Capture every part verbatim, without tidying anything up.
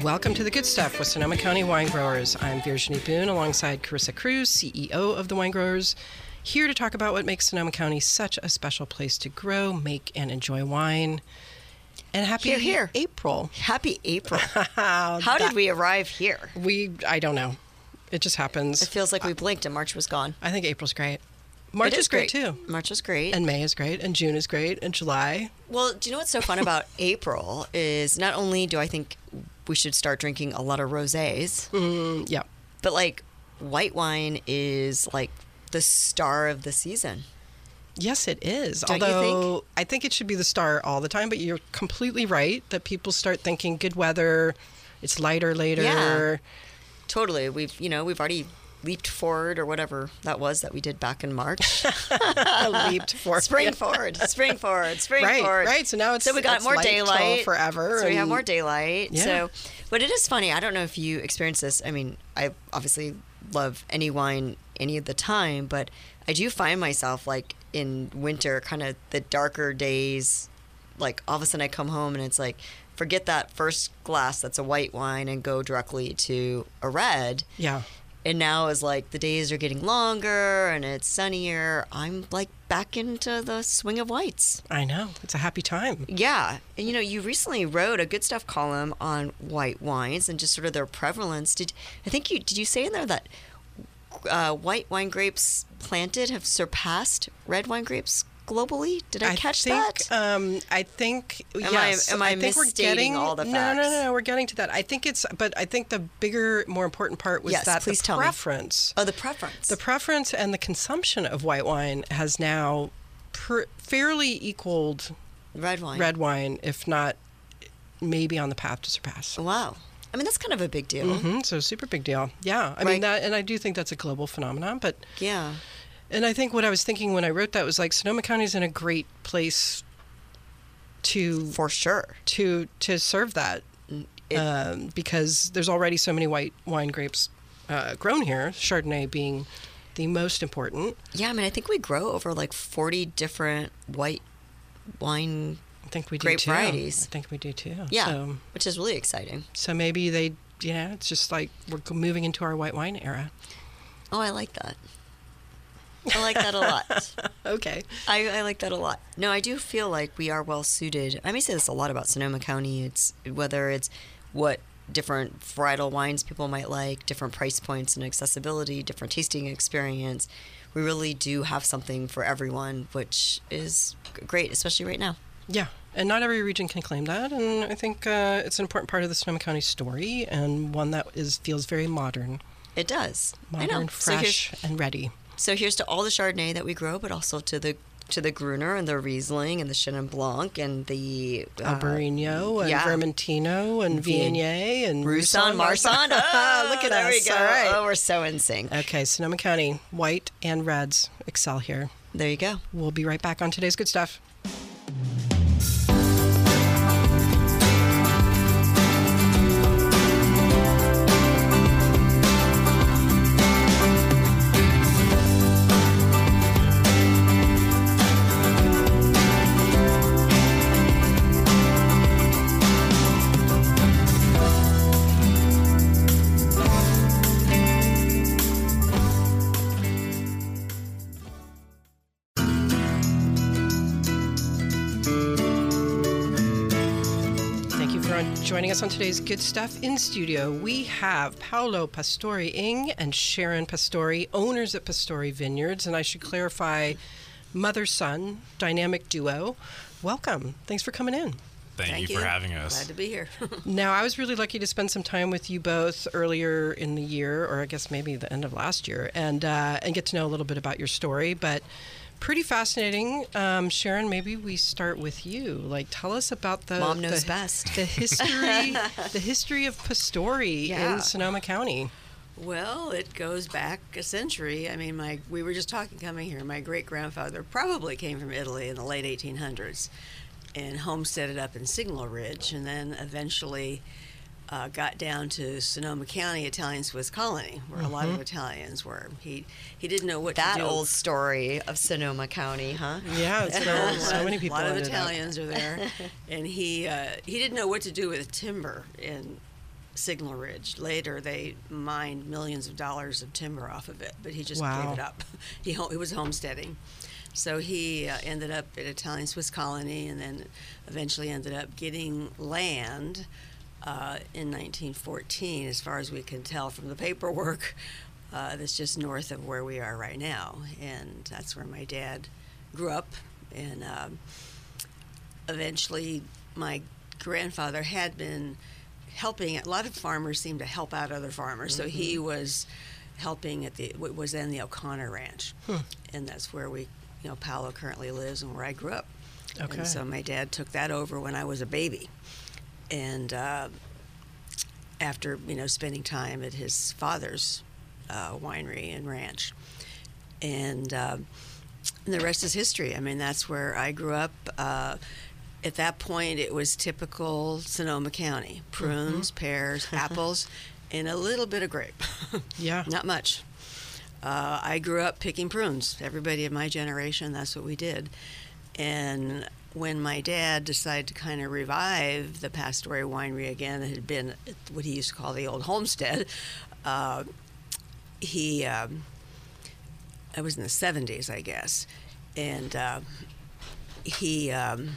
Welcome to The Good Stuff with Sonoma County Wine Growers. I'm Virginie Boone alongside Carissa Cruz, C E O of the Wine Growers, here to talk about what makes Sonoma County such a special place to grow, make, and enjoy wine. And happy here, here. April. Happy April. How that, did we arrive here? We, I don't know. It just happens. It feels like we blinked and March was gone. I think April's great. March is, is great, great too. March is great. And May is great. And June is great. And July. Well, do you know what's so fun about April is not only do I think we should start drinking a lot of rosés. Mm, yeah. But like white wine is like the star of the season. Yes, it is. Don't Although you think? I think it should be the star all the time, but you're completely right that people start thinking good weather, it's lighter later. Yeah. Totally. We've, you know, we've already leaped forward or whatever that was that we did back in March. Leaped forward. Spring forward. Spring forward. Spring right, forward. Right. So now it's so we got it's more light daylight forever. So we have more daylight. Yeah. So, but it is funny. I don't know if you experience this. I mean, I obviously love any wine any of the time, but I do find myself like in winter, kind of the darker days, like all of a sudden I come home and it's like, forget that first glass that's a white wine and go directly to a red. Yeah. And now is like the days are getting longer and it's sunnier. I'm like back into the swing of whites. I know. It's a happy time. Yeah. And you know, you recently wrote a Good Stuff column on white wines and just sort of their prevalence. Did I think you did you say in there that uh, white wine grapes planted have surpassed red wine grapes globally? Did I, I catch think, that? Um, I think, am yes. I, am I, I think we're getting all the no, facts? No, no, no, we're getting to that. I think it's, but I think the bigger, more important part was yes, that please the tell preference. Me. Oh, the preference. The preference and the consumption of white wine has now per, fairly equaled red wine. Red wine, if not maybe on the path to surpass. Wow. I mean, that's kind of a big deal. Mm-hmm, so super big deal. Yeah. I right. mean, that, and I do think that's a global phenomenon, but yeah. And I think what I was thinking when I wrote that was like Sonoma County's in a great place to for sure to to serve that it, um, because there's already so many white wine grapes uh, grown here. Chardonnay being the most important. Yeah, I mean, I think we grow over like forty different white wine. I think we do grape too. varieties. I think we do too. Yeah, so, which is really exciting. So maybe they, yeah, it's just like we're moving into our white wine era. Oh, I like that. I like that a lot. Okay. I, I like that a lot. No, I do feel like we are well suited. I may say this a lot about Sonoma County. It's whether it's what different varietal wines people might like, different price points and accessibility, different tasting experience. We really do have something for everyone, which is great, especially right now. Yeah, and not every region can claim that, and I think uh, it's an important part of the Sonoma County story, and one that is feels very modern. It does. Modern, I know. fresh, so and ready. So here's to all the Chardonnay that we grow, but also to the to the Gruner and the Riesling and the Chenin Blanc and the uh, Albarino and yeah. Vermentino and Viognier and Roussanne, Marsanne. Oh, look at there us. we go. All right. Oh, we're so in sync. Okay, Sonoma County, white and reds excel here. There you go. We'll be right back on today's Good Stuff. Joining us on today's Good Stuff in studio, we have Paolo Pastori-Ing and Sharon Pastori, owners at Pastori Vineyards, and I should clarify, mother-son, dynamic duo. Welcome. Thanks for coming in. Thank, Thank you, you for having us. Glad to be here. Now, I was really lucky to spend some time with you both earlier in the year, or I guess maybe the end of last year, and uh, and get to know a little bit about your story, but pretty fascinating. Um, Sharon, maybe we start with you. Like, tell us about the Mom knows the, best. the history, the history of Pastori Yeah. in Sonoma County. Well, it goes back a century. I mean, my we were just talking coming here. My great grandfather probably came from Italy in the late eighteen hundreds, and homesteaded up in Signal Ridge, and then eventually uh, got down to Sonoma County, Italian Swiss colony, where mm-hmm. a lot of Italians were. He he didn't know what that to do. old story of Sonoma County, huh? Yeah, it's so, so many people. A lot of ended Italians up. are there, and he uh, he didn't know what to do with timber in Signal Ridge. Later, they mined millions of dollars of timber off of it, but he just Wow. gave it up. He ho- he was homesteading. So he uh, ended up at Italian Swiss colony, and then eventually ended up getting land uh, in nineteen fourteen, as far as we can tell from the paperwork. Uh, that's just north of where we are right now, and that's where my dad grew up. And um, eventually, my grandfather had been helping. A lot of farmers seem to help out other farmers, so he was helping at the what was then the O'Connor Ranch, and that's where we, you know, Paolo currently lives and where I grew up. Okay. And so my dad took that over when I was a baby, and uh, after you know spending time at his father's uh, winery and ranch, and. Uh, And the rest is history. I mean, that's where I grew up. Uh, at that point, it was typical Sonoma County: prunes, pears, apples, and a little bit of grape. Yeah. Not much. Uh, I grew up picking prunes. Everybody of my generation, that's what we did. And when my dad decided to kind of revive the Pastore Winery again, it had been what he used to call the old homestead. Uh, he... Um, I was in the seventies, I guess, and uh, he, um,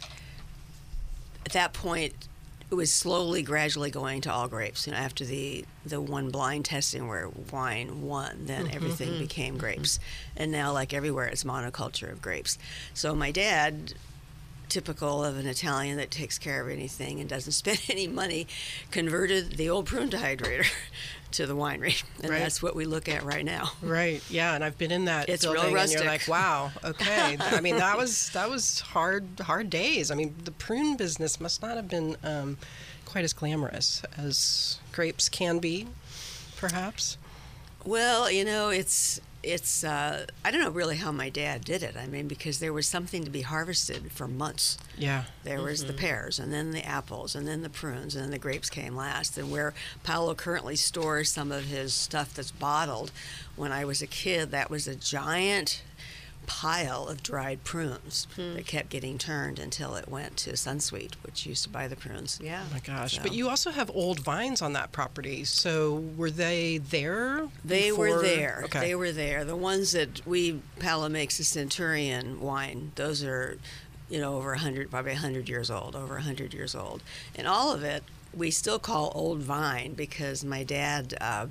at that point, it was slowly, gradually going to all grapes. You know, after the, the one blind testing where wine won, then mm-hmm. everything became grapes. And now, like everywhere, it's monoculture of grapes. So my dad, typical of an Italian that takes care of anything and doesn't spend any money, converted the old prune dehydrator to the winery, and right. that's what we look at right now. Right. Yeah, and I've been in that It's building, real and you're rustic. like, wow, okay. I mean, that was that was hard hard days. I mean, the prune business must not have been um, quite as glamorous as grapes can be, perhaps. Well, you know, it's it's uh, I don't know really how my dad did it. I mean, because there was something to be harvested for months. Yeah. There was the pears, and then the apples, and then the prunes, and then the grapes came last. And where Paolo currently stores some of his stuff that's bottled, when I was a kid, that was a giant pile of dried prunes that kept getting turned until it went to Sunsweet, which used to buy the prunes. Yeah. Oh my gosh. So- But you also have old vines on that property. So were they there? They before- were there. Okay. They were there. The ones that we, Paolo makes the Centurion wine, those are, you know, over one hundred, probably one hundred years old, over one hundred years old. And all of it, we still call old vine because my dad uh,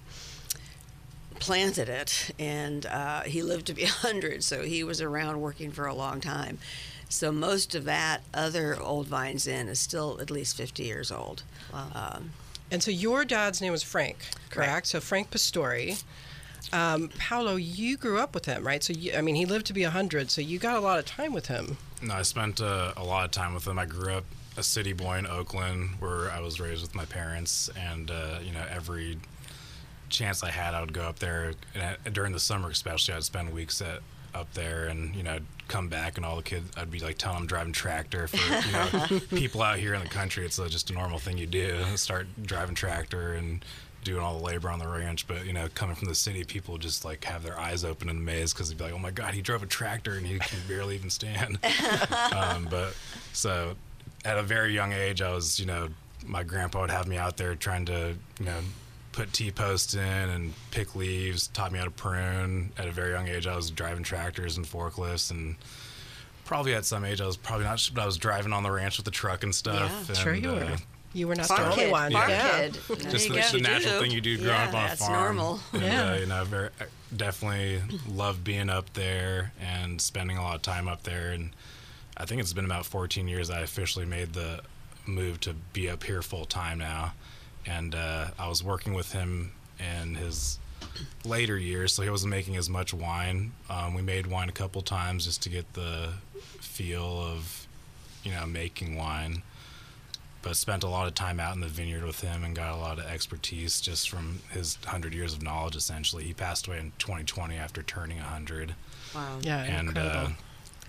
planted it, and uh, he lived to be one hundred, so he was around working for a long time. So most of that other old vines in is still at least fifty years old. Wow. Um, And so your dad's name was Frank, correct? Right. So Frank Pastore. Um, Paolo, you grew up with him, right? So, you, I mean, he lived to be one hundred, so you got a lot of time with him. No, I spent uh, a lot of time with him. I grew up a city boy in Oakland, where I was raised with my parents, and uh, you know, every chance I had, I would go up there. And I, during the summer, especially, I'd spend weeks at up there, and you know, I'd come back, and all the kids, I'd be like telling them driving tractor for you know people out here in the country. It's uh, just a normal thing you do. Start driving tractor and doing all the labor on the ranch, but you know, coming from the city, people just like have their eyes open in amaze because they'd be like, "Oh my God, he drove a tractor and he can barely even stand." um, but so, at a very young age, I was, you know, my grandpa would have me out there trying to, you know, put T-posts in and pick leaves. Taught me how to prune. At a very young age, I was driving tractors and forklifts, and probably at some age, I was probably not, but I was driving on the ranch with the truck and stuff. Yeah, and, Sure you uh, were. You were not Farm the only kid, one. farm yeah. kid. Just you the, go. the You natural do. thing you do growing Yeah, up on a that's farm. normal. And, Yeah. uh, you know, very, I definitely loved being up there and spending a lot of time up there. And I think it's been about fourteen years I officially made the move to be up here full time now. And uh, I was working with him in his later years, so he wasn't making as much wine. Um, we made wine a couple times just to get the feel of, you know, making wine. But spent a lot of time out in the vineyard with him and got a lot of expertise just from his one hundred years of knowledge, essentially. He passed away in twenty twenty after turning one hundred. wow. Yeah, And uh, incredible.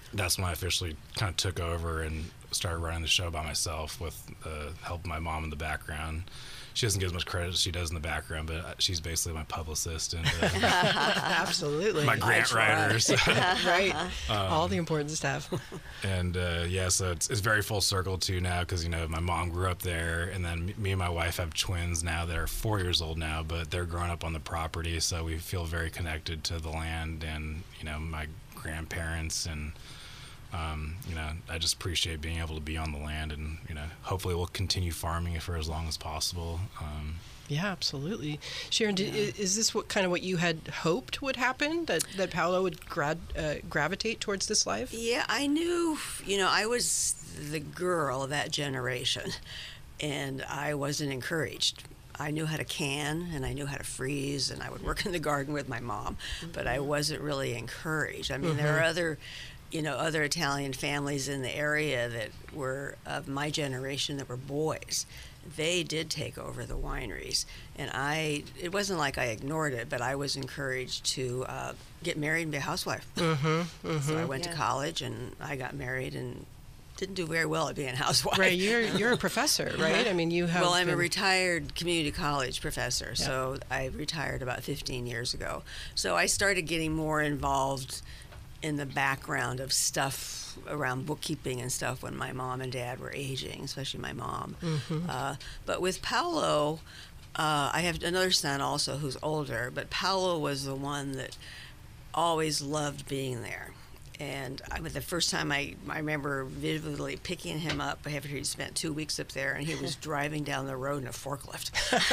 that's when I officially kind of took over and started running the show by myself with the help of my mom in the background. She doesn't get as much credit as she does in the background, but she's basically my publicist and uh, Absolutely. my grant writers. Right. All the important stuff. And uh, yeah, so it's, it's very full circle too now because, you know, my mom grew up there, and then me, me and my wife have twins now that are four years old now, but they're growing up on the property, so we feel very connected to the land and, you know, my grandparents. And um, you know, I just appreciate being able to be on the land, and, you know, hopefully we'll continue farming it for as long as possible. Um, Yeah, absolutely. Sharon, did, yeah. is this what kind of what you had hoped would happen, that, that Paolo would grad, uh, gravitate towards this life? Yeah, I knew, you know, I was the girl of that generation, and I wasn't encouraged. I knew how to can, and I knew how to freeze, and I would work in the garden with my mom, mm-hmm. but I wasn't really encouraged. I mean, mm-hmm. there are other, you know, other Italian families in the area that were of my generation that were boys. They did take over the wineries, and I, it wasn't like I ignored it, but I was encouraged to uh, get married and be a housewife. Mm-hmm, mm-hmm. So I went Yeah. to college, and I got married, and didn't do very well at being a housewife. Right, you're you're a professor, right? I mean, you have. Well, I'm been... a retired community college professor, yeah. so I retired about fifteen years ago. So I started getting more involved in the background of stuff around bookkeeping and stuff when my mom and dad were aging, especially my mom. Mm-hmm. Uh, but with Paolo, uh, I have another son also who's older, but Paolo was the one that always loved being there. And I, the first time I, I remember vividly picking him up after he'd spent two weeks up there, and he was driving down the road in a forklift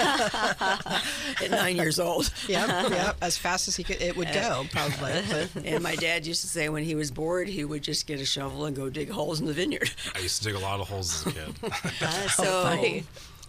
at nine years old. Yeah, yeah, as fast as he could, it would go, probably. And my dad used to say when he was bored, he would just get a shovel and go dig holes in the vineyard. I used to dig a lot of holes as a kid. Uh, so, funny.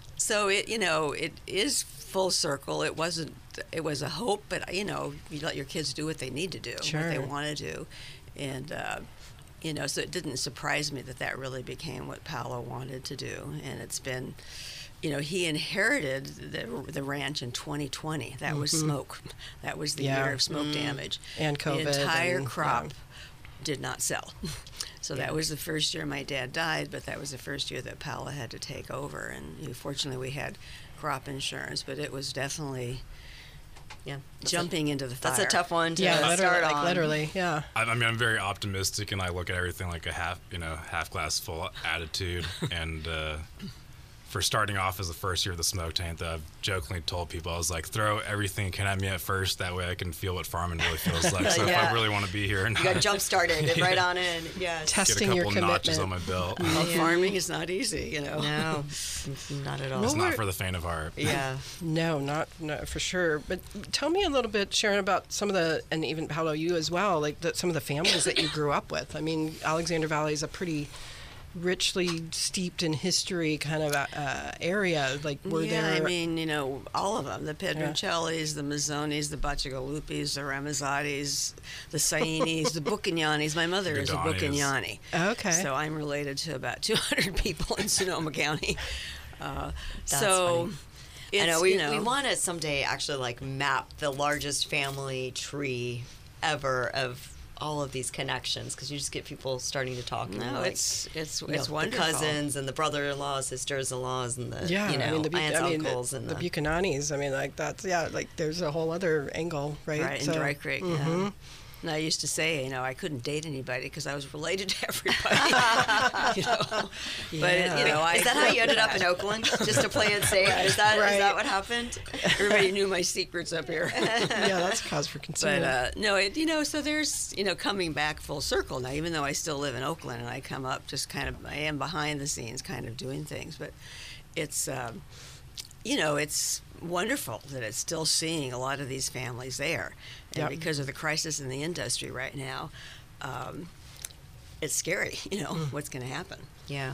so it you know it is full circle. It wasn't. It was a hope, but you know you let your kids do what they need to do, Sure. what they want to do. And, uh, you know, so it didn't surprise me that that really became what Paolo wanted to do. And it's been, you know, he inherited the, the ranch in twenty twenty. That mm-hmm. was smoke. That was the Yeah. year of smoke mm. damage. And COVID. The entire and, crop yeah. did not sell. So Yeah. that was the first year my dad died, but that was the first year that Paolo had to take over. And you know, fortunately we had crop insurance, but it was definitely... Yeah, jumping a, into the fire. That's a tough one to Yeah, literally, start like on. literally, yeah. I, I mean, I'm very optimistic, and I look at everything like a half, you know, half glass full attitude. And uh, for starting off as the first year of the smoke tank, though, I've jokingly told people, I was like, throw everything you can at me at first. That way I can feel what farming really feels like. So Yeah. if I really want to be here, or not, You got jump started Yeah. right on in. Yes. Test- get a Testing your couple notches on commitment. my belt. Well, Yeah. farming is not easy, you know. No, not at all. It's Well, not for the faint of heart. Yeah. No, not no, for sure. But tell me a little bit, Sharon, about some of the, and even Paolo, you as well, like the, some of the families that you grew up with. I mean, Alexander Valley is a pretty richly steeped in history kind of uh, area. Like, were yeah, there? I mean, you know, all of them. The Pedroncellis, the Mazzonis, the Bacigalupis, the Ramazzatis, the Sainis, the Bucagnanis. My mother is a Guadanis. Bucagnani. Okay. So I'm related to about two hundred people in Sonoma County. Uh, That's so... funny. It's, I know we, you know, we want to someday actually like map the largest family tree ever of all of these connections, because you just get people starting to talk. No, now, like, it's it's you it's know, wonderful. The cousins and the brother-in-laws, sisters-in-laws, and the Yeah, you know I mean the Bu- aunts, I mean, uncles, the, and the the, Buchananis. I mean, like that's yeah, like there's a whole other angle, right? Right, in Dry Creek, yeah. mhm. And I used to say, you know, I couldn't date anybody because I was related to everybody. you know, but Yeah. you know, I is that how you ended up in that. Oakland? Just to play it safe? Is that is Right. that what happened? Everybody knew my secrets up here. Yeah, that's cause for concern. But uh, no, it, you know, so there's, you know, coming back full circle now. Even though I still live in Oakland and I come up, just kind of, I am behind the scenes, kind of doing things. But it's, um, you know, it's wonderful that it's still seeing a lot of these families there, and Yep. because of the crisis in the industry right now, um, it's scary. You know, Mm. what's going to happen. Yeah.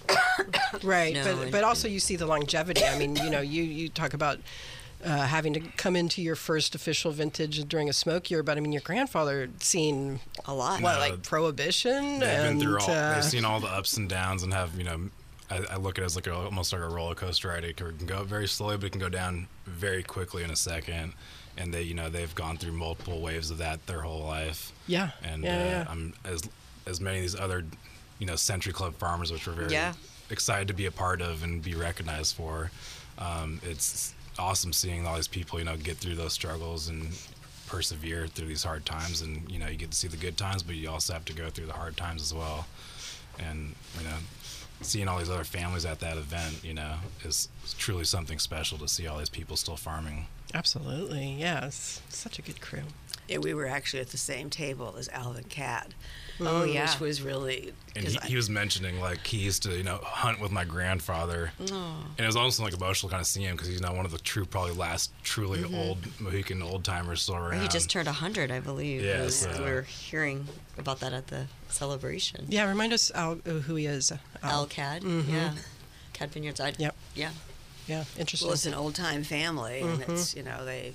Right, No, but and- but also you see the longevity. I mean, you know, you you talk about uh, having to come into your first official vintage during a smoke year, but I mean, your grandfather seen A lot. what, No, like prohibition, They've and been through all. uh, They've seen all the ups and downs, and have you know. I, I look at it as like a, almost like a roller coaster ride. It can go up very slowly, but it can go down very quickly in a second. And they, you know, they've gone through multiple waves of that their whole life. yeah, And yeah, uh, yeah. I'm as as many of these other, you know, Century Club farmers, which we're very Yeah. excited to be a part of and be recognized for. Um, it's awesome seeing all these people, you know, get through those struggles and persevere through these hard times. And, you know, you get to see the good times, but you also have to go through the hard times as well. And, you know, seeing all these other families at that event, you know, is truly something special to see all these people still farming. Absolutely, yeah. It's such a good crew. Yeah, we were actually at the same table as Alvin Cadd. Oh, yeah. Which was really... And 'cause he, I- he was mentioning, like, he used to, you know, hunt with my grandfather. And it was almost, like, emotional kind of seeing him because he's now one of the true, probably last truly old Mohican old-timers still around. He just turned one hundred, I believe. Yeah, was- so- we were hearing about that at the celebration. Yeah, remind us Al, uh, who he is. Al Cadd, yeah. Cadd Vineyards. I, Yep. Yeah. Yeah, interesting. Well, it's an old-time family, and it's, you know, they...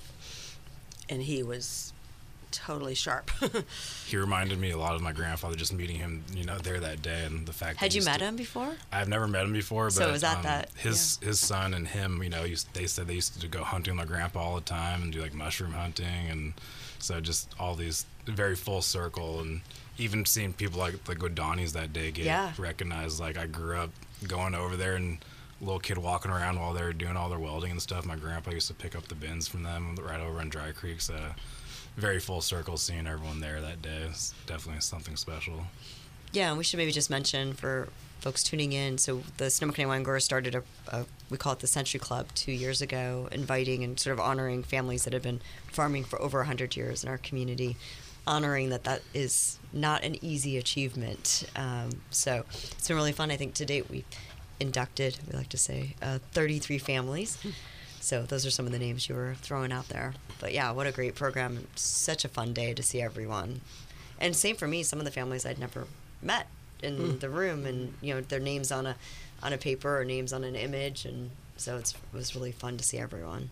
And he was totally sharp. He reminded me a lot of my grandfather, just meeting him, you know, there that day, and the fact that Had he you used met to- him before? I've never met him before, but So was that um, that- his his son and him, you know, used, they said they used to go hunting with my grandpa all the time and do like mushroom hunting, and so just all these very full circle, and even seeing people like like Godani's that day get Yeah. recognized. Like I grew up going over there and a little kid walking around while they were doing all their welding and stuff. My grandpa used to pick up the bins from them right over on Dry Creek, so very full circle seeing everyone there that day is definitely something special. Yeah, and we should maybe just mention for folks tuning in, so the Sonoma County Wine Growers started a, a, we call it the Century Club two years ago, inviting and sort of honoring families that have been farming for over one hundred years in our community, honoring that that is not an easy achievement. Um, so it's been really fun. I think to date we've inducted, we like to say, uh, thirty-three families. So those are some of the names you were throwing out there. But yeah, what a great program. Such a fun day to see everyone. And same for me, some of the families I'd never met in Mm. the room, and you know, their names on a on a paper or names on an image, and so it's, it was really fun to see everyone.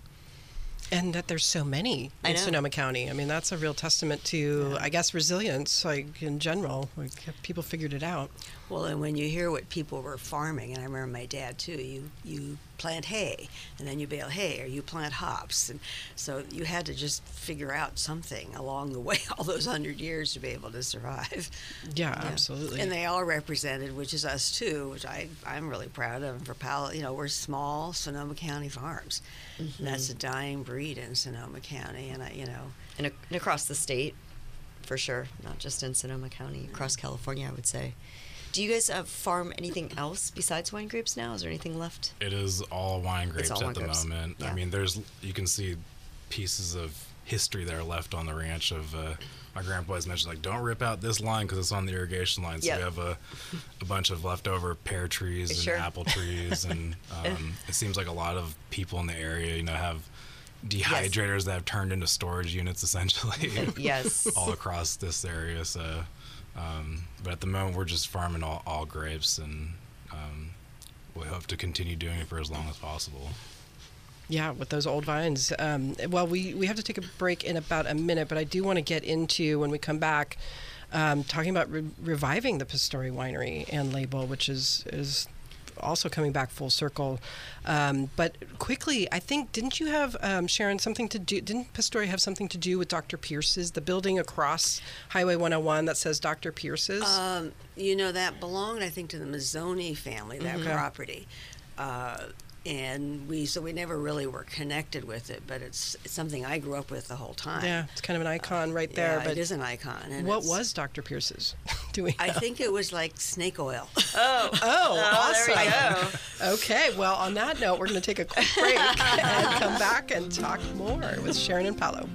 And that there's so many I in know. Sonoma County. I mean, that's a real testament to, I guess, resilience, like in general. Like, people figured it out. Well, and when you hear what people were farming, and I remember my dad too, you you plant hay, and then you bale hay, or you plant hops, and so you had to just figure out something along the way all those hundred years to be able to survive. Yeah, absolutely. And they all represented, which is us too, which I I'm really proud of. And for Palo, you know, we're small Sonoma County farms. And that's a dying breed in Sonoma County, and I, you know, And, a, and across the state, for sure, not just in Sonoma County, across California, I would say. Do you guys uh, farm anything else besides wine grapes now? Is there anything left? It is all wine grapes all at wine the grapes. moment. Yeah. I mean, there's you can see pieces of history that are left on the ranch. Of uh, my grandpa has mentioned, like, don't rip out this line because it's on the irrigation line. So Yep. we have a, a bunch of leftover pear trees and Sure. apple trees, and um, it seems like a lot of people in the area, you know, have dehydrators that have turned into storage units essentially. Yes. all across this area. So, um, but at the moment, we're just farming all, all grapes, and um, we hope to continue doing it for as long as possible. Yeah, with those old vines. Um, well, we, we have to take a break in about a minute, but I do want to get into, when we come back, um, talking about re- reviving the Pastori Winery and label, which is is also coming back full circle. Um, but quickly, I think, didn't you have, um, Sharon, something to do, didn't Pastori have something to do with Doctor Pierce's, the building across Highway one oh one that says Doctor Pierce's? Um, you know, that belonged, I think, to the Mazzoni family, that Mhm. property. Uh, and we, so we never really were connected with it, but it's, it's something I grew up with the whole time. yeah, it's kind of an icon right there. Yeah, but it is an icon. And what it's- was Doctor Pierce's? Do we I know? think it was like snake oil. Oh, Oh, awesome. there we go. Okay, well, on that note, we're going to take a quick break and come back and talk more with Sharon and Paolo.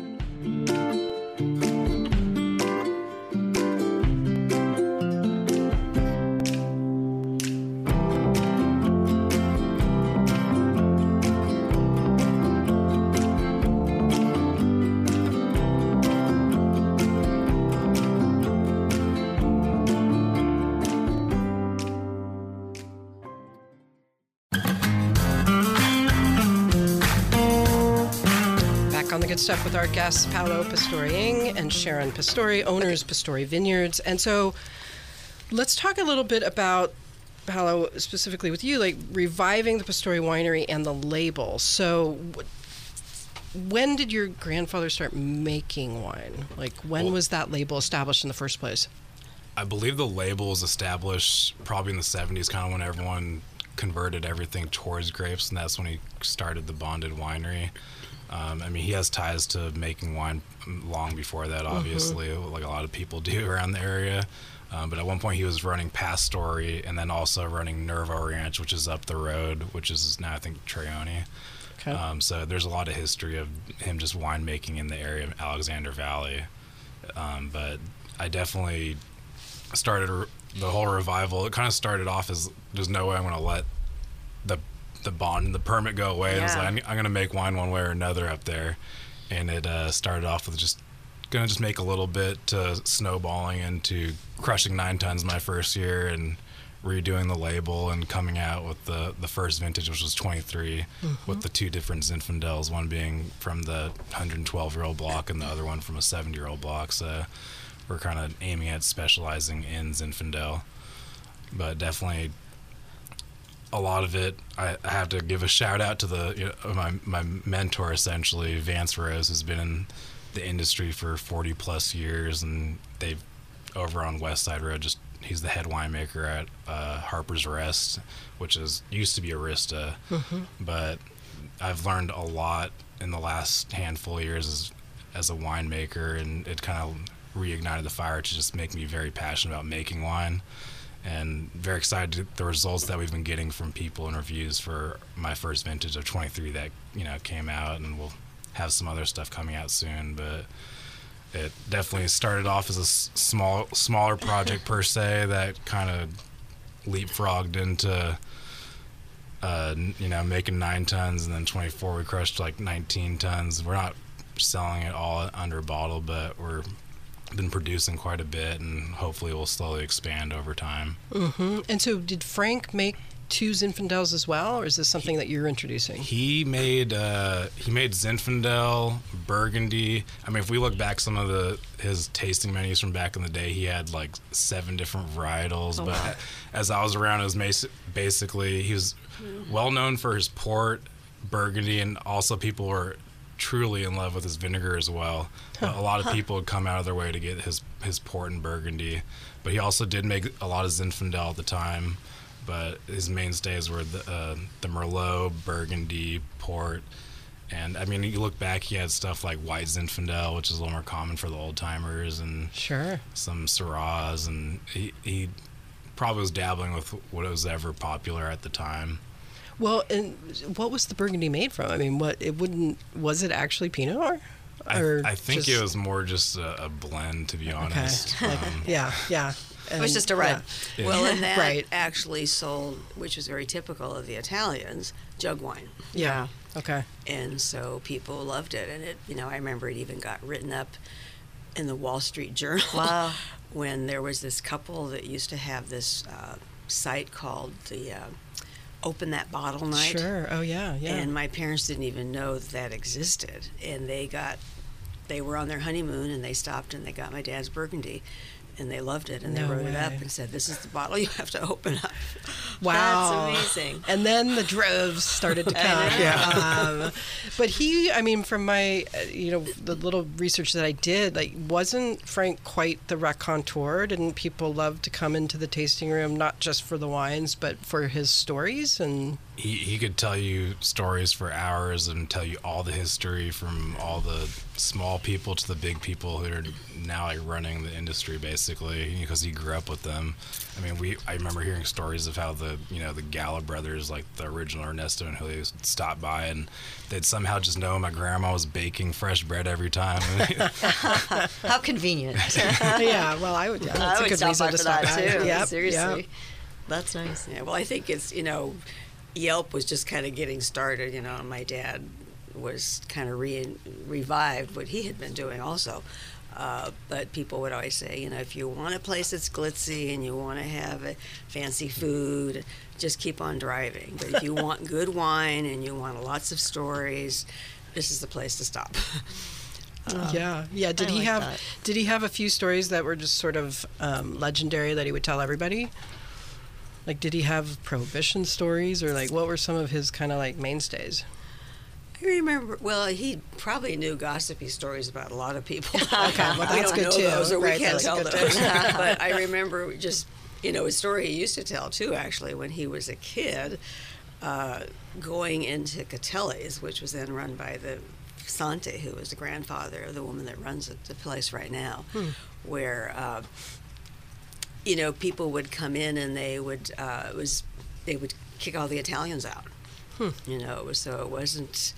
Back on the good stuff with our guests, Paolo Pastori-Ng and Sharon Pastori, owners Pastori Vineyards. And so let's talk a little bit about, Paolo, specifically with you, like reviving the Pastori Winery and the label. So wh- when did your grandfather start making wine? Like, when Well- was that label established in the first place? I believe the label was established probably in the seventies, kind of when everyone converted everything towards grapes, and that's when he started the Bonded Winery. Um, I mean, he has ties to making wine long before that, obviously, mm-hmm. like a lot of people do around the area. Um, but at one point, he was running Pastory and then also running Nervo Ranch, which is up the road, which is now, I think, Treoni. Okay. Um, so there's a lot of history of him just winemaking in the area of Alexander Valley. Um, but I definitely started re- the whole revival. It kind of started off as there's no way I'm going to let the the bond and the permit go away. Yeah. It was like, I'm, I'm going to make wine one way or another up there. And it uh, started off with just going to just make a little bit to snowballing into crushing nine tons my first year and redoing the label and coming out with the, the first vintage, which was twenty-three, mm-hmm. with the two different Zinfandels, one being from the one hundred twelve-year-old block and the other one from a seventy-year-old block. So we're kind of aiming at specializing in Zinfandel. But definitely a lot of it, I, I have to give a shout out to the you know, my my mentor, essentially, Vance Rose, has been in the industry for forty plus years, and they've over on West Side Road. Just he's the head winemaker at uh, Harper's Rest, which is used to be Arista, mm-hmm. but I've learned a lot in the last handful of years as as a winemaker, and it kind of reignited the fire to just make me very passionate about making wine. And very excited to the results that we've been getting from people and reviews for my first vintage of twenty-three that you know came out, and we'll have some other stuff coming out soon. But it definitely started off as a s- small, smaller project per se that kind of leapfrogged into uh, you know making nine tons, and then twenty-four we crushed like nineteen tons. We're not selling it all under a bottle, but we're been producing quite a bit, and hopefully will slowly expand over time. Mm-hmm. And so did Frank make two Zinfandels as well, or is this something he, that you're introducing? He made uh, he made Zinfandel, Burgundy. I mean, if we look back some of the his tasting menus from back in the day, he had like seven different varietals. Oh, but wow. As I was around, it was mas- basically he was mm-hmm. well known for his port, Burgundy, and also people were truly in love with his vinegar as well. Huh. A lot of people would come out of their way to get his his port and Burgundy, but he also did make a lot of Zinfandel at the time. But his mainstays were the uh, the Merlot, Burgundy, port, and I mean, you look back, he had stuff like white Zinfandel, which is a little more common for the old timers, and sure, some Syrahs, and he he probably was dabbling with what was ever popular at the time. Well, and what was the Burgundy made from? I mean, what it wouldn't was it actually Pinot Noir? Or I, I think just... it was more just a, a blend, to be honest. Okay. Um, yeah, yeah. And, it was just a red. Yeah. Well, and that right. actually sold, which was very typical of the Italians, jug wine. Yeah. Okay. And so people loved it, and it, you know, I remember it even got written up in the Wall Street Journal. Wow. When there was this couple that used to have this uh, site called the uh, Open That Bottle Night. Sure. Oh yeah, yeah. And my parents didn't even know that, that existed, and they got, they were on their honeymoon, and they stopped and they got my dad's Burgundy. And they loved it, and no they wrote way. it up and said, "This is the bottle you have to open up." Wow, that's amazing. And then the droves started to come. Yeah. Um, but he, I mean, from my, uh, you know, the little research that I did, like, wasn't Frank quite the raconteur? Didn't people love to come into the tasting room not just for the wines, but for his stories? And he he could tell you stories for hours and tell you all the history from all the small people to the big people who are now like running the industry, basically, because he grew up with them. I mean, we I remember hearing stories of how the you know the Gala brothers, like the original Ernesto and Julio, stopped by and they'd somehow just know my grandma was baking fresh bread every time. How convenient. Yeah, well, I would. Yeah, that's I a good would reason stop to for stop that by. too. Yep, Seriously, yep. That's nice. Yeah, well, I think it's, you know, Yelp was just kind of getting started, you know, and my dad was kind of re- revived what he had been doing also. Uh, but people would always say, you know, if you want a place that's glitzy and you want to have a fancy food, just keep on driving. But if you want good wine and you want lots of stories, this is the place to stop. Uh, yeah, yeah. Did I he like have? that. Did he have a few stories that were just sort of um, legendary that he would tell everybody? Like, did he have prohibition stories, or like what were some of his kind of like mainstays? I remember. Well, he probably knew gossipy stories about a lot of people. Okay, well, we that's don't good know too. those, or Right, we can't that's tell good those. too. But I remember just, you know, a story he used to tell too. Actually, when he was a kid, uh, going into Catelli's, which was then run by the Sante, who was the grandfather of the woman that runs the place right now, hmm. where uh, you know, people would come in and they would uh, it was they would kick all the Italians out. Hmm. You know, it was, so it wasn't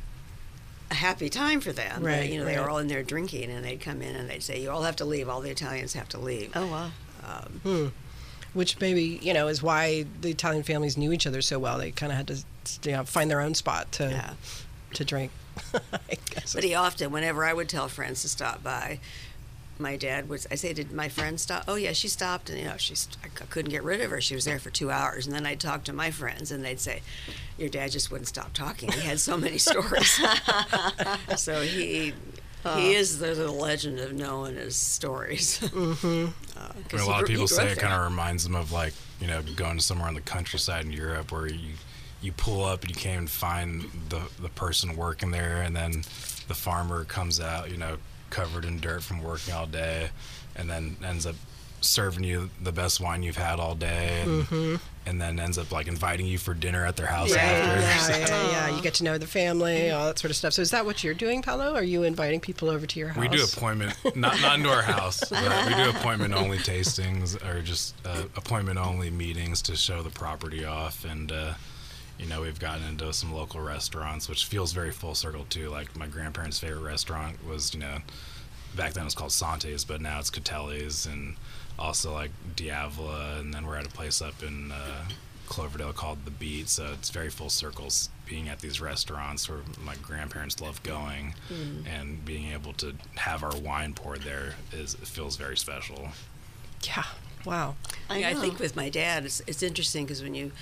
a happy time for them. Right, but, you know, right. they were all in there drinking, and they'd come in and they'd say, "You all have to leave. All the Italians have to leave." Oh wow. Um, Hmm. Which maybe, you know, is why the Italian families knew each other so well. They kind of had to, you know, find their own spot to yeah. to drink. I guess. But he often, whenever I would tell friends to stop by, my dad would, I say, "Did my friend stop?" "Oh yeah, she stopped," and you know, she, I couldn't get rid of her. She was there for two hours, and then I'd talk to my friends, and they'd say, "Your dad just wouldn't stop talking. He had so many stories." So he. Oh. He is the, the legend of knowing his stories. Mm-hmm. uh, I mean, a lot of grew- people grew say up it kind there. of reminds them of like, you know, going somewhere in the countryside in Europe where you you pull up and you can't even find the the person working there, and then the farmer comes out, you know, covered in dirt from working all day, and then ends up serving you the best wine you've had all day, and, Mm-hmm. and then ends up like inviting you for dinner at their house Right, after. yeah, yeah, yeah. You get to know the family, all that sort of stuff. So is that what you're doing, Paolo? Are you inviting people over to your house? We do appointment, not not into our house, but we do appointment only tastings, or just uh, appointment only meetings to show the property off. And uh, you know, we've gotten into some local restaurants, which feels very full circle too. Like my grandparents' favorite restaurant was, you know, back then it was called Sante's, but now it's Catelli's, and also like Diavola, and then we're at a place up in uh, Cloverdale called The Beat. So it's very full circles being at these restaurants where my grandparents love going, mm. and being able to have our wine poured there is it feels very special. Yeah. Wow. I, yeah, I know. think with my dad, it's, it's interesting because when you,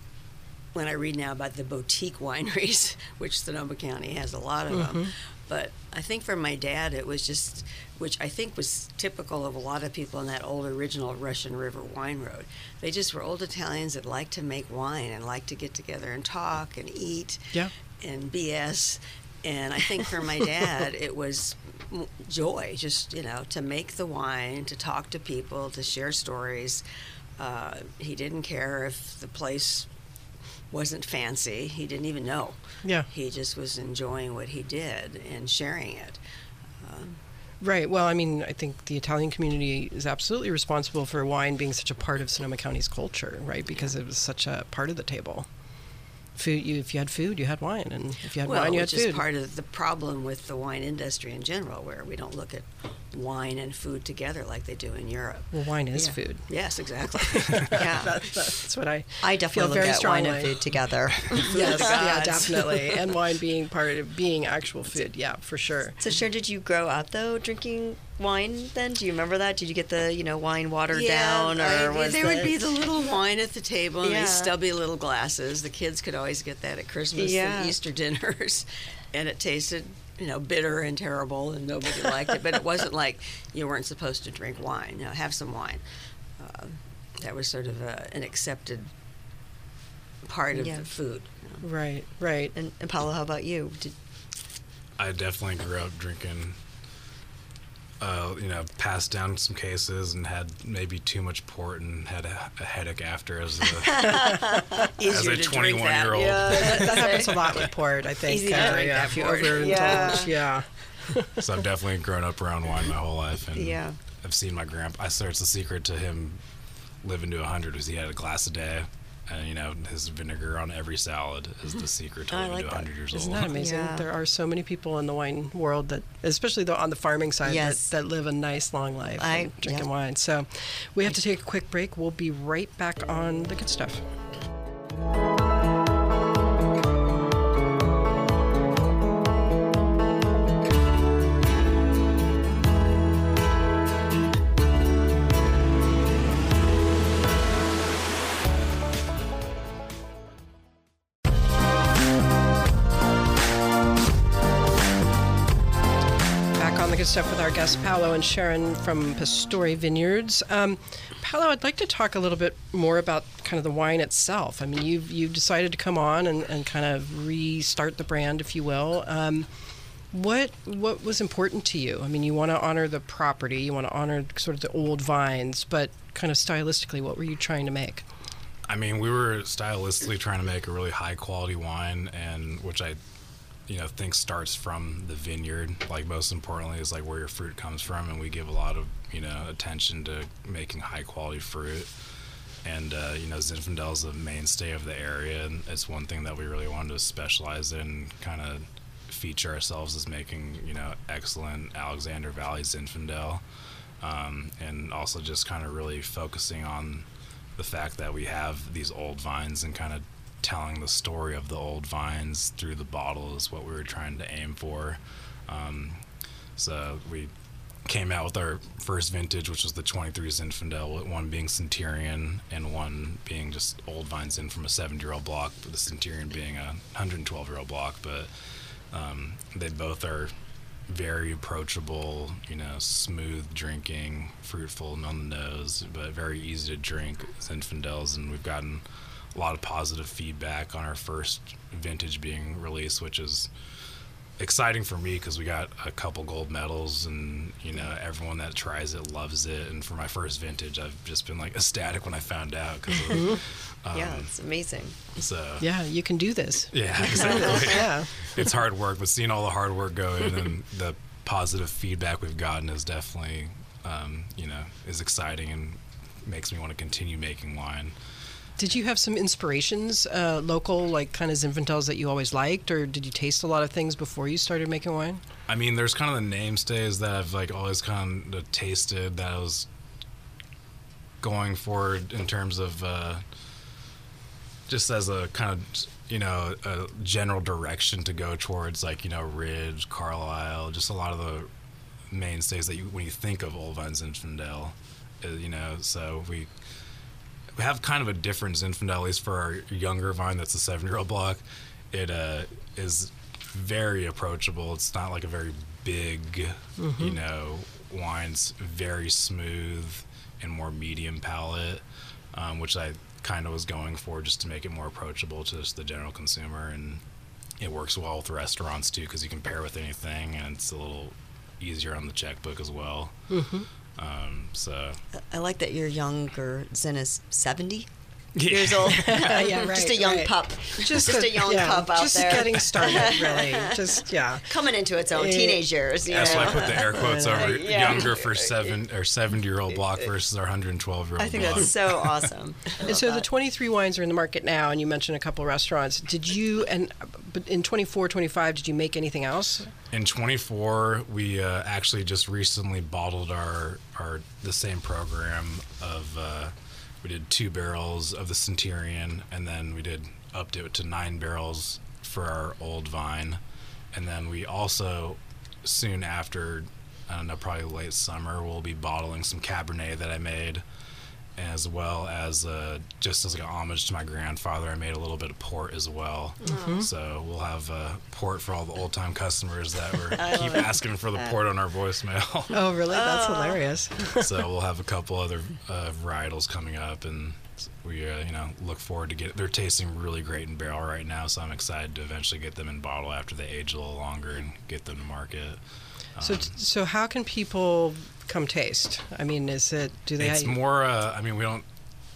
when I read now about the boutique wineries, which Sonoma County has a lot of Mm-hmm. them, but I think for my dad, it was just, which I think was typical of a lot of people in that old original Russian River wine road. They just were old Italians that liked to make wine and liked to get together and talk and eat Yeah. and B S. And I think for my dad, it was m- joy, just, you know, to make the wine, to talk to people, to share stories. Uh, he didn't care if the place wasn't fancy. He didn't even know. Yeah. He just was enjoying what he did and sharing it. Um, Right. Well, I mean, I think the Italian community is absolutely responsible for wine being such a part of Sonoma County's culture, right? Because it was such a part of the table. Food. You, if you had food, you had wine, and if you had well, wine, you had which is food. part of the problem with the wine industry in general, where we don't look at wine and food together like they do in Europe. Well, wine is Yeah. food. Yes, exactly. Yeah. That's, that's what I. I feel definitely very look at wine strongly. and food together. Yes, the yeah, gods. definitely, and wine being part of being actual food. Yeah, for sure. So, Sharon, did you grow up though drinking wine? Then, do you remember that? Did you get the you know wine watered down, or I- was there the, would be the little wine at the table and Yeah. these stubby little glasses. The kids could always get that at Christmas Yeah. and Easter dinners, and it tasted, you know, bitter and terrible, and nobody liked it. But it wasn't like you weren't supposed to drink wine. You know, have some wine. Uh, that was sort of a, an accepted part of Yeah. the food. you know. Right, right. And, and Paolo, how about you? Did, I definitely grew up drinking, uh, you know, passed down some cases and had maybe too much port and had a, a headache after as a, as Easier a to drink that. twenty-one-year-old. That, that happens a lot with port, I think. Easy to uh, drink yeah, that if you port. overindulge, Yeah. yeah. So I've definitely grown up around wine my whole life, and Yeah. I've seen my grandpa. I swear it's the secret to him living to a hundred was he had a glass a day, and you know his vinegar on every salad is the secret to I living like to that. a hundred years Isn't old. that amazing? Yeah. There are so many people in the wine world that, especially the, on the farming side, Yes. that, that live a nice long life I- and drinking yeah. wine. So we have to take a quick break. We'll be right back on The Good Stuff. Back on The Good Stuff with our guests Paolo and Sharon from Pastore Vineyards. Um, Paolo, I'd like to talk a little bit more about kind of the wine itself. I mean, you've you've decided to come on and, and kind of restart the brand, if you will. Um, what what was important to you? I mean, you want to honor the property, you want to honor sort of the old vines, but kind of stylistically, what were you trying to make? I mean, we were stylistically trying to make a really high quality wine, and which I, you know, think starts from the vineyard. Like, most importantly is like where your fruit comes from, and we give a lot of, you know, attention to making high quality fruit. And uh, you know, Zinfandel is the mainstay of the area, and it's one thing that we really wanted to specialize in, kind of feature ourselves as making, you know, excellent Alexander Valley Zinfandel, um, and also just kind of really focusing on the fact that we have these old vines and kind of telling the story of the old vines through the bottle is what we were trying to aim for. Um, so we came out with our first vintage, which was the twenty-three Zinfandel, one being Centurion and one being just old vines in from a seventy-year-old block, the Centurion being a one hundred twelve-year-old block. But um, they both are very approachable, you know, smooth drinking, fruitful and on the nose, but very easy to drink Zinfandels. And we've gotten a lot of positive feedback on our first vintage being released, which is exciting for me because we got a couple gold medals, and you know, everyone that tries it loves it. And for my first vintage, I've just been like ecstatic when I found out, because um, yeah, it's amazing. So Yeah, you can do this. yeah, exactly. Yeah. It's hard work, but seeing all the hard work go in and the positive feedback we've gotten is definitely, um, you know, is exciting and makes me want to continue making wine. Did you have some inspirations, uh, local, like kind of Zinfandels that you always liked, or did you taste a lot of things before you started making wine? I mean, there's kind of the namestays that I've like always kind of tasted that I was going for in terms of uh, just as a kind of, you know, a general direction to go towards, like, you know, Ridge, Carlisle, just a lot of the mainstays that you, when you think of Old Vine Zinfandel, uh, you know, so we we have kind of a different Zinfandel, at least for our younger vine that's a seven-year-old block. It uh, is very approachable. It's not like a very big, mm-hmm. you know, wine's very smooth and more medium palate, um, which I kind of was going for just to make it more approachable to just the general consumer. And it works well with restaurants too, because you can pair with anything, and it's a little easier on the checkbook as well. Mm-hmm. Um, so I like that your younger Zen is seventy yeah. years old. Yeah, right, just a young right. pup. Just, just a, a young yeah, pup out just there. Just getting started, really. Just, yeah. Coming into its own It, teenage years. You that's know? why I put the air quotes over Yeah. younger for seven or seventy-year-old block versus our one hundred twelve-year-old block. I think that's so awesome. And so that. the twenty-three wines are in the market now, and you mentioned a couple restaurants. Did you, and but in twenty-four, twenty-five, did you make anything else? In twenty-four, we uh, actually just recently bottled our, our the same program of, uh, we did two barrels of the Centurion, and then we did upped it to nine barrels for our old vine. And then we also, soon after, I don't know, probably late summer, we'll be bottling some Cabernet that I made, as well as uh, just as like an homage to my grandfather, I made a little bit of port as well. Mm-hmm. So we'll have uh, port for all the old time customers that were keep asking for the port on our voicemail. Oh, really? That's hilarious. So we'll have a couple other uh, varietals coming up, and we uh, you know, look forward to get. They're tasting really great in barrel right now, so I'm excited to eventually get them in bottle after they age a little longer and get them to market. So, Um, so how can people come taste? I mean, is it, do they? It's more, uh, I mean, we don't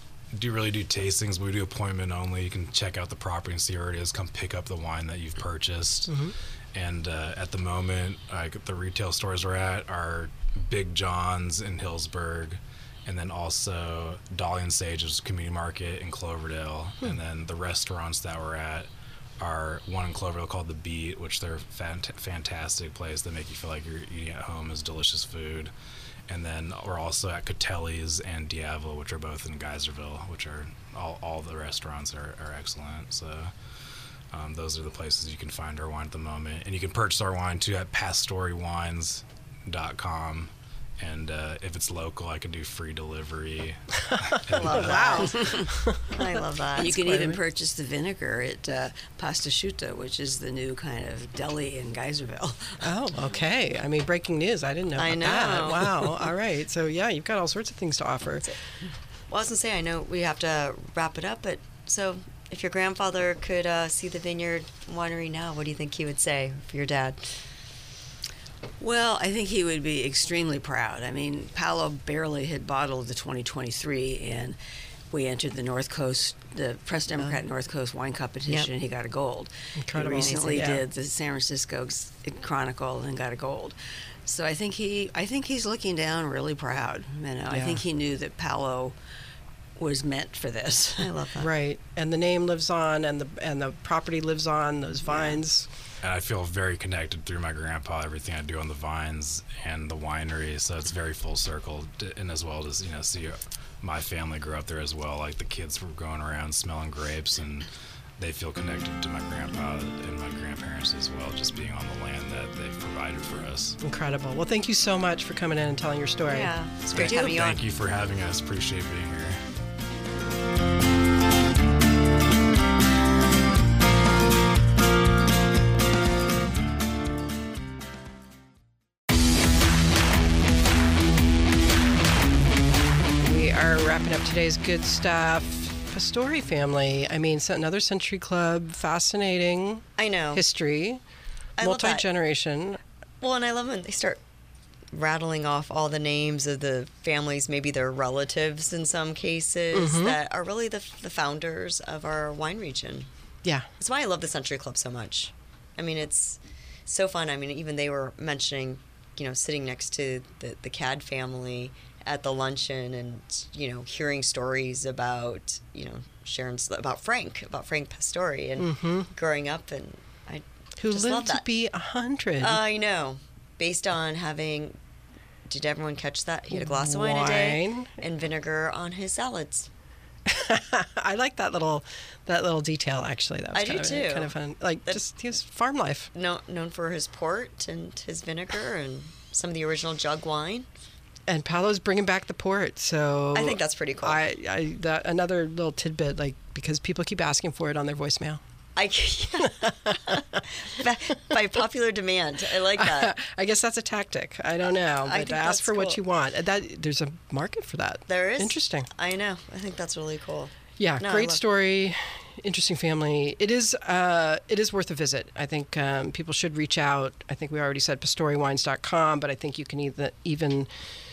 do really do tastings. We do appointment only. You can check out the property and see where it is. Come pick up the wine that you've purchased. Mm-hmm. And uh, at the moment, like the retail stores we're at are Big John's in Hillsburg, and then also Dolly and Sage's Community Market in Cloverdale. Hmm. And then the restaurants that we're at are one in Cloverdale called The Beat, which they're fant- fantastic place that make you feel like you're eating at home, is delicious food. And then we're also at Catelli's and Diavolo, which are both in Geyserville, which are all, all the restaurants are, are excellent. So um, those are the places you can find our wine at the moment. And you can purchase our wine too at pastori wines dot com, And uh, if it's local, I can do free delivery. Love Wow. I love that. You can quite even a- purchase the vinegar at uh, Pastasciutto, which is the new kind of deli in Geyserville. Oh, okay. I mean, breaking news. I didn't know I about that. know. Wow. All right. So, yeah, you've got all sorts of things to offer. Well, I was gonna say, I know we have to wrap it up, but so if your grandfather could uh, see the vineyard winery now, what do you think he would say for your dad? Well, I think he would be extremely proud. I mean, Paolo barely had bottled the twenty twenty-three, and we entered the North Coast, the Press Democrat North Coast Wine Competition, Yep. and he got a gold. Incredible. He recently Amazing, yeah. did the San Francisco Chronicle and got a gold. So I think he, I think he's looking down really proud. You know, I Yeah. think he knew that Paolo was meant for this. I love that. Right. And the name lives on, and the and the property lives on, those vines. And I feel very connected through my grandpa, everything I do on the vines and the winery. So it's very full circle. t- And as well as, you know, see my family grow up there as well. Like the kids were going around smelling grapes, and they feel connected to my grandpa and my grandparents as well, just being on the land that they've provided for us. Incredible. Well, thank you so much for coming in and telling your story. Yeah, it's great Thank, having you on. thank you for having us. Appreciate being here. We are wrapping up today's good stuff. Pastore family. I mean, so another Century Club, fascinating I know. history, I love that. multi-generation. Well, and I love when they start rattling off all the names of the families, maybe their relatives in some cases, Mm-hmm. that are really the, the founders of our wine region. Yeah. That's why I love the Century Club so much. I mean, it's so fun. I mean, even they were mentioning, you know, sitting next to the, the Cad family at the luncheon and, you know, hearing stories about, you know, Sharon's, about Frank, about Frank Pastore and growing up. And I Mm-hmm. Who just love lived to that. be a hundred. I know. Based on having, did everyone catch that? He had a glass of wine, a day Wine. and vinegar on his salads. I like that little that little detail. Actually, that was I do kind of too. kind of fun. Like That- just his farm life. No, known for his port and his vinegar and some of the original jug wine. And Paolo's bringing back the port, so I think that's pretty cool. I, I that another little tidbit, like because people keep asking for it on their voicemail. I by, by popular demand. I like that. I guess that's a tactic. I don't know, I but think ask that's for what cool. you want. That there's a market for that. There is. Interesting. I know. I think that's really cool. Yeah, No, I great love- story. Interesting family. It is. Uh, it is worth a visit. I think um, people should reach out. I think we already said pastori wines dot com, but I think you can either, even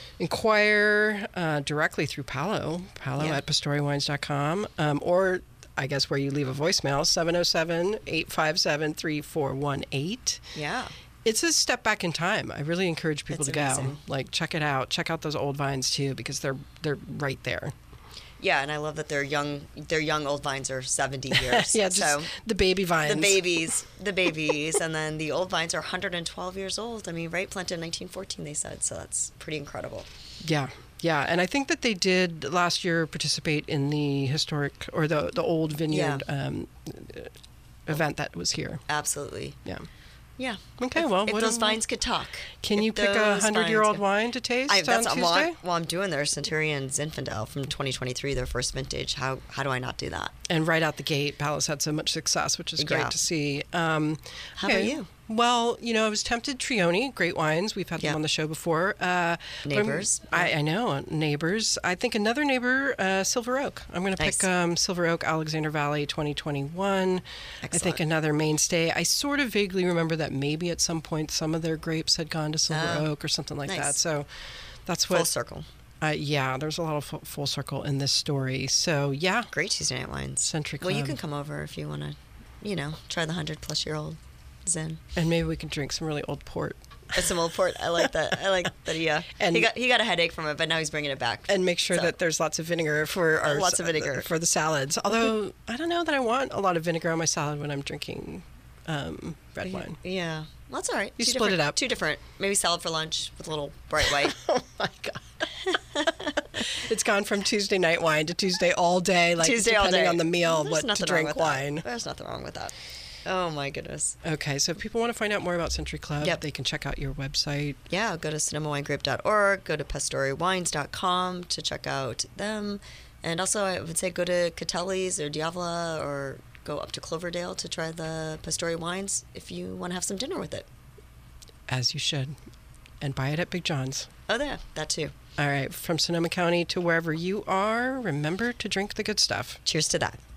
inquire uh, directly through Paolo, Paolo Yeah. at pastori wines dot com, um, or I guess where you leave a voicemail, seven oh seven, eight five seven, three four one eight. Yeah. It's a step back in time. I really encourage people It's to go. amazing. Like, check it out. Check out those old vines too, because they're they're right there. Yeah, and I love that their young their young old vines are seventy years. Yeah, just so the baby vines. the babies, the babies, and then the old vines are one hundred twelve years old. I mean, right, planted in nineteen fourteen, they said. So that's pretty incredible. Yeah, yeah, and I think that they did last year participate in the historic or the the old vineyard um, uh, event that was here. Absolutely. Yeah. Yeah. Okay, If- well, if what those do- vines could talk. Can If you pick a those hundred-year-old vines- wine to taste I, on that's Tuesday? well, I, well, I'm doing their Centurion Zinfandel from twenty twenty-three, their first vintage. How how do I not do that? And right out the gate, Palace had so much success, which is great Yeah. to see. Um, How about okay. you? Well, you know, I was tempted. Trioni, great wines. We've had Yeah. them on the show before. Uh, but I'm- Neighbors. I, I know, neighbors. I think another neighbor, uh, Silver Oak. I'm going to Nice. pick um, Silver Oak, Alexander Valley, twenty twenty-one. I think Excellent. another mainstay. I sort of vaguely remember that maybe at some point some of their grapes had gone to Silver Oh, Oak or something like nice. that. So that's Full what. circle. Uh, yeah, there's a lot of full, full circle in this story. So yeah, Great Tuesday night wines. Century Well, you Club. can come over if you want to, you know, try the hundred plus year old Zen. and maybe we can drink some really old port. That's some old port. I like that. I like that. Yeah. And- he got he got a headache from it, but now he's bringing it back. And make sure So- that there's lots of vinegar for our Lots of vinegar. for the salads. Although I don't know that I want a lot of vinegar on my salad when I'm drinking um, red wine. Yeah. Well, that's all right. You Two split it different- up. Two different. Maybe salad for lunch with a little bright white. Oh my god! It's gone from Tuesday night wine to Tuesday all day, like Tuesday all depending day. on the meal, There's what to nothing wrong drink with wine. That. There's nothing wrong with that. Oh my goodness. Okay, so if people want to find out more about Century Club, Yep. they can check out your website. Yeah, go to sonoma wine grape dot org, go to pastori wines dot com to check out them. And also, I would say go to Catelli's or Diavola or go up to Cloverdale to try the Pastori wines if you want to have some dinner with it. As you should. And buy it at Big John's. Oh, yeah, that too. All right, from Sonoma County to wherever you are, remember to drink the good stuff. Cheers to that.